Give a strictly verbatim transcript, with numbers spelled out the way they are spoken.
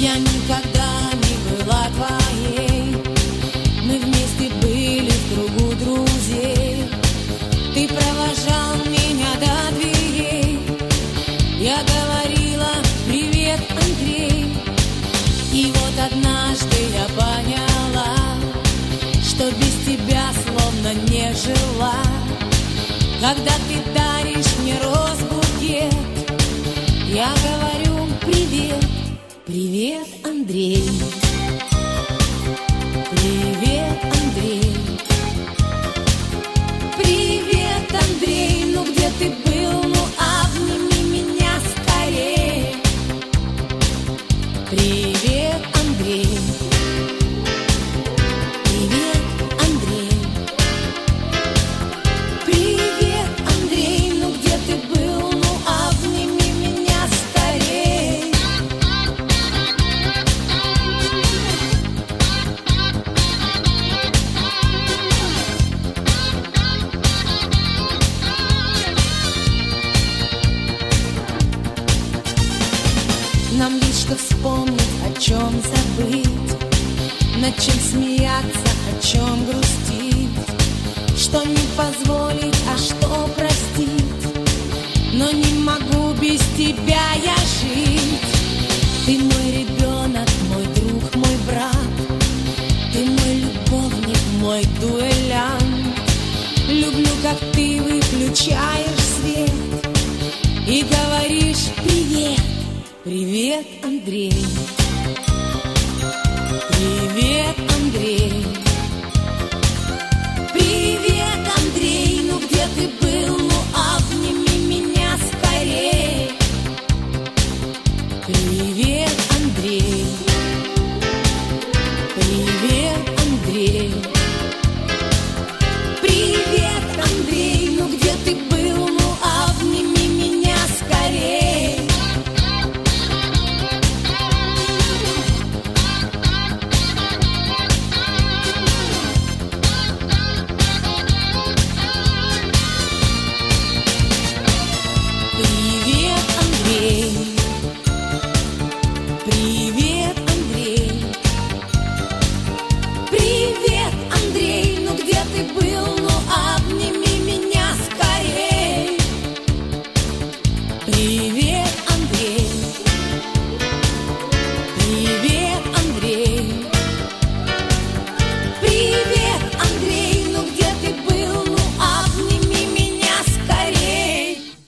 Я никогда не была твоей. Мы вместе были в кругу друзей. Ты провожал меня до дверей. Я говорила: привет, Андрей. И вот однажды я поняла, что без тебя словно не жила. Когда ты даришь мне роз-букет, я говорю: привет, привет, Андрей. Привет, Андрей. Привет, Андрей. Ну где ты был? Ну обними меня скорее. Привет, Андрей. Привет, Андрей. Привет, Андрей. Ну где ты был? Ну обними меня скорее. Нам лишь что вспомнить, о чем забыть, над чем смеяться, о чем грустить, что не позволить, а что простить. Но не могу без тебя я жить. Ты мой ребенок, мой друг, мой брат. Ты мой любовник, мой дуэлянт. Люблю, как ты выключаешь свет и говоришь: привет, привет, Андрей. Привет, Андрей. Привет, Андрей. Ну где ты был? Ну обними меня скорее. Привет, Андрей. Привет, Андрей. Привет, Андрей. Ну где ты был? Ну обними меня скорее. Привет, Андрей. Привет, Андрей. Привет, Андрей. Ну где ты был? Ну обними меня скорей. Привет.